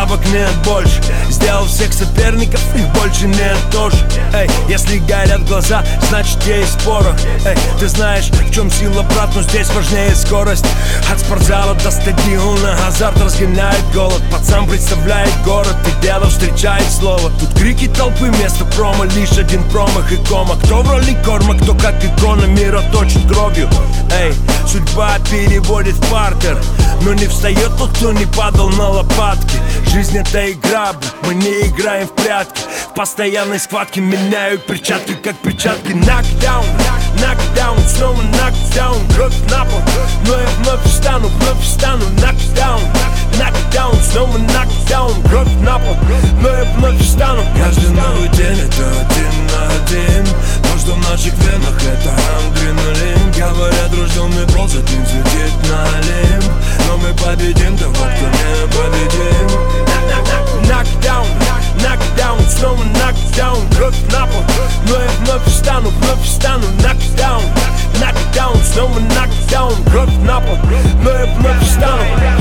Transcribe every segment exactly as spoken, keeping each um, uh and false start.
бабок нет больше. Сделал всех соперников, их больше нет тоже. Эй, если горят глаза, значит есть порох. Эй, ты знаешь, в чем сила, брат, но здесь важнее скорость. От спортзала до стадиона азарт разгоняет голод. Пацан представляет город, и дело встречает слово. Тут крики толпы, место промо, лишь один промах и кома. Кто в роли корма, кто как икона мира точит кровью. Эй, судьба переводит в партер, но не встает тот, кто не падал на лопатки. Жизнь это игра, мы не играем в прятки. В постоянной схватке меняют перчатки, как перчатки. Нокдаун, нокдаун, снова нокдаун. Кровь на пол, но я вновь встану, вновь встану. Нокдаун, нокдаун, снова нокдаун. Кровь на пол, но я вновь встану. Каждый новый день это один на один. То, что в наших венах, это адреналин. Говорят, рожденный ползать не взлетит на Олимп. Но мы победим того, кто не победим. Нокдаун, нокдаун, снова нокдаун. Кровь на пол, но я вновь встану, вновь встану. Нокдаун, нокдаун, снова нокдаун. Кровь на пол, но я вновь встану.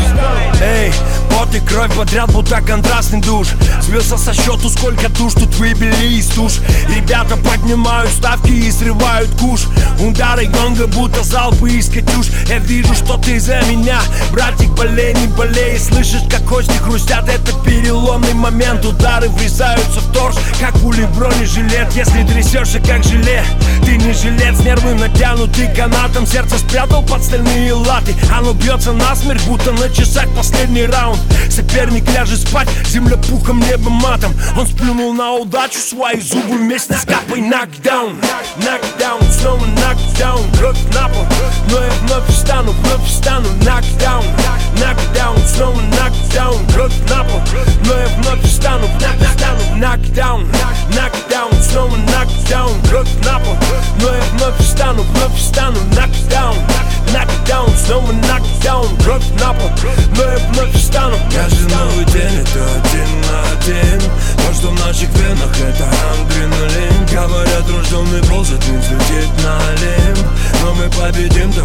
Эй, пот и кровь подряд, будто контрастный душ. Сбился со счету, сколько душ тут выбили из туш. Ребята поднимают ставки и срывают куш. Удары гонга, будто залпы из катюш. Я вижу, что ты за меня, братик, болей, не болей. Слышишь, как кости хрустят, это переломный момент. Удары врезаются в торс, как пули в бронежилет. Если трясешься, как желе, ты не жилец. Нервы натянуты канатом, сердце спрятал под стальные латы. Оно бьется насмерть, будто на часах последний раунд. Соперник ляжет спать, земля пухом, небо матом. Он сплюнул на удачу, свои зубы вместе с капой. Нокдаун, нокдаун, снова нокдаун. Кровь на пол, но я вновь встану, вновь встану. Нокдаун, нокдаун, снова нокдаун. Кровь на пол, но я вновь встану, вновь встану. Нокдаун, нокдаун, снова нокдаун. Кровь на пол, но я вновь встану, вновь встану. Нокдаун, нокдаун, снова нокдаун. Кровь на пол, но я вновь встану. Каждый новый день это один на один. То, что в наших венах, это адреналин. Говорят, рожденный ползать не взлетит на Олимп. Но мы победим